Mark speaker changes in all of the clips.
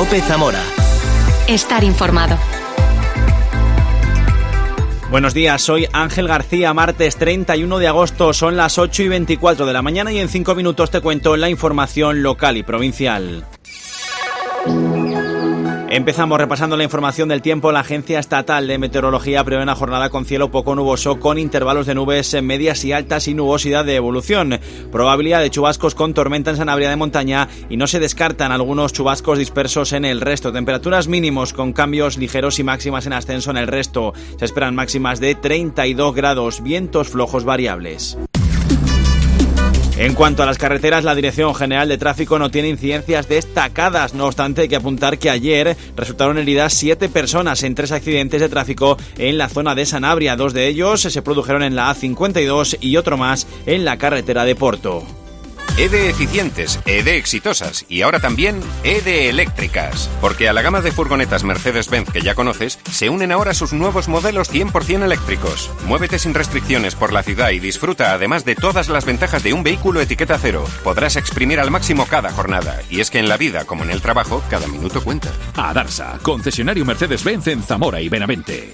Speaker 1: COPE Zamora.
Speaker 2: Estar informado.
Speaker 3: Buenos días, soy Ángel García, martes 31 de agosto, son las 8:24 de la mañana y en 5 minutos te cuento la información local y provincial. Empezamos repasando la información del tiempo. La Agencia Estatal de Meteorología prevé una jornada con cielo poco nuboso, con intervalos de nubes medias y altas y nubosidad de evolución. Probabilidad de chubascos con tormenta en Sanabria de Montaña y no se descartan algunos chubascos dispersos en el resto. Temperaturas mínimos con cambios ligeros y máximas en ascenso en el resto. Se esperan máximas de 32 grados, vientos flojos variables. En cuanto a las carreteras, la Dirección General de Tráfico no tiene incidencias destacadas. No obstante, hay que apuntar que ayer resultaron heridas 7 personas en 3 accidentes de tráfico en la zona de Sanabria. 2 de ellos se produjeron en la A52 y otro más en la carretera de Porto.
Speaker 4: EDE eficientes, EDE exitosas y ahora también EDE eléctricas. Porque a la gama de furgonetas Mercedes-Benz que ya conoces, se unen ahora sus nuevos modelos 100% eléctricos. Muévete sin restricciones por la ciudad y disfruta además de todas las ventajas de un vehículo etiqueta cero. Podrás exprimir al máximo cada jornada. Y es que en la vida, como en el trabajo, cada minuto cuenta.
Speaker 5: Adarsa, concesionario Mercedes-Benz en Zamora y Benavente.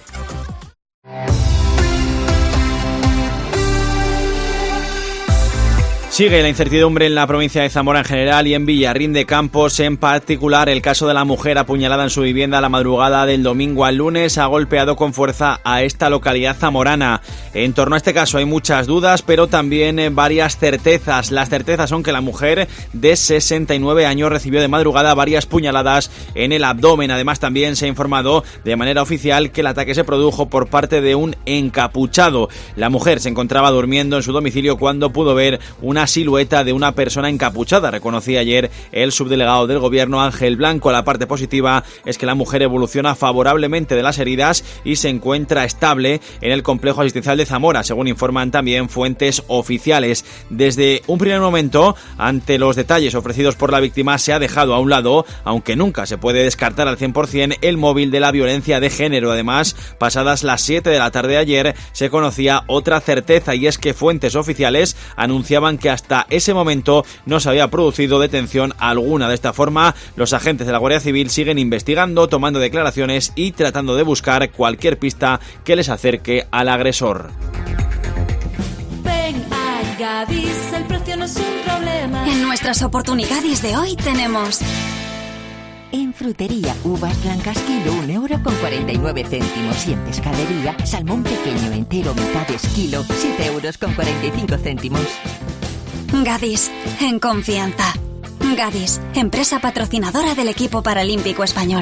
Speaker 3: Sigue la incertidumbre en la provincia de Zamora en general y en Villarrín de Campos en particular. El caso de la mujer apuñalada en su vivienda la madrugada del domingo al lunes ha golpeado con fuerza a esta localidad zamorana. En torno a este caso hay muchas dudas, pero también varias certezas. Las certezas son que la mujer de 69 años recibió de madrugada varias puñaladas en el abdomen. Además, también se ha informado de manera oficial que el ataque se produjo por parte de un encapuchado. La mujer se encontraba durmiendo en su domicilio cuando pudo ver una silueta de una persona encapuchada, reconocía ayer el subdelegado del gobierno Ángel Blanco. La parte positiva es que la mujer evoluciona favorablemente de las heridas y se encuentra estable en el complejo asistencial de Zamora, según informan también fuentes oficiales. Desde un primer momento, ante los detalles ofrecidos por la víctima, se ha dejado a un lado, aunque nunca se puede descartar al 100%, el móvil de la violencia de género. Además, pasadas las 7 de la tarde de ayer, se conocía otra certeza, y es que fuentes oficiales anunciaban que hasta ese momento no se había producido detención alguna. De esta forma, los agentes de la Guardia Civil siguen investigando, tomando declaraciones y tratando de buscar cualquier pista que les acerque al agresor.
Speaker 6: Ven a Gadis, el precio no es un problema.
Speaker 2: En nuestras oportunidades de hoy tenemos...
Speaker 7: En frutería, uvas blancas kilo, 1,49 €. Y en pescadería, salmón pequeño entero mitades kilo, 7,45 €.
Speaker 2: Gadis, en confianza. Gadis, empresa patrocinadora del equipo paralímpico español.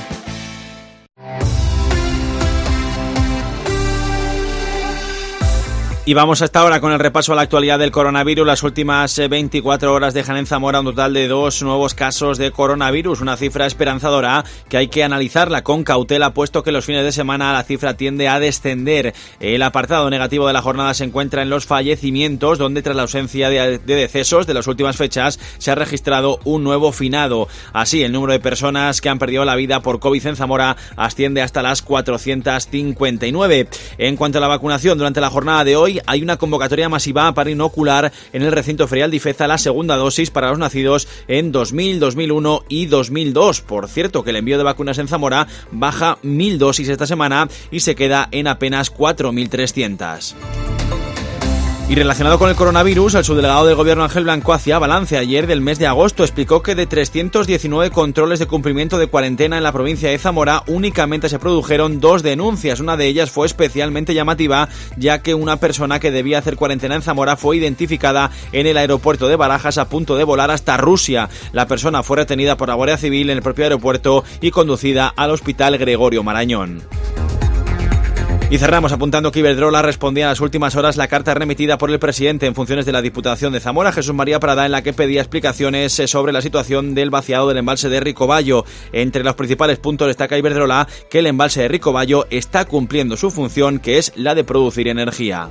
Speaker 3: Y vamos hasta ahora con el repaso a la actualidad del coronavirus. Las últimas 24 horas dejan en Zamora un total de 2 nuevos casos de coronavirus, una cifra esperanzadora que hay que analizarla con cautela, puesto que los fines de semana la cifra tiende a descender. El apartado negativo de la jornada se encuentra en los fallecimientos, donde tras la ausencia de decesos de las últimas fechas se ha registrado un nuevo finado. Así, el número de personas que han perdido la vida por COVID en Zamora asciende hasta las 459. En cuanto a la vacunación, durante la jornada de hoy hay una convocatoria masiva para inocular en el recinto ferial de Ifeza la segunda dosis para los nacidos en 2000, 2001 y 2002. Por cierto, que el envío de vacunas en Zamora baja 1.000 dosis esta semana y se queda en apenas 4.300. Y relacionado con el coronavirus, el subdelegado del gobierno Ángel Blanco hacía balance ayer del mes de agosto. Explicó que de 319 controles de cumplimiento de cuarentena en la provincia de Zamora, únicamente se produjeron 2 denuncias. Una de ellas fue especialmente llamativa, ya que una persona que debía hacer cuarentena en Zamora fue identificada en el aeropuerto de Barajas a punto de volar hasta Rusia. La persona fue retenida por la Guardia Civil en el propio aeropuerto y conducida al Hospital Gregorio Marañón. Y cerramos apuntando que Iberdrola respondía en las últimas horas la carta remitida por el presidente en funciones de la Diputación de Zamora, Jesús María Prada, en la que pedía explicaciones sobre la situación del vaciado del embalse de Ricobayo. Entre los principales puntos destaca Iberdrola que el embalse de Ricobayo está cumpliendo su función, que es la de producir energía.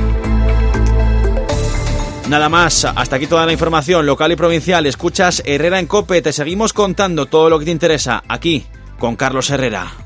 Speaker 3: Nada más, hasta aquí toda la información local y provincial. Escuchas Herrera en COPE, te seguimos contando todo lo que te interesa aquí con Carlos Herrera.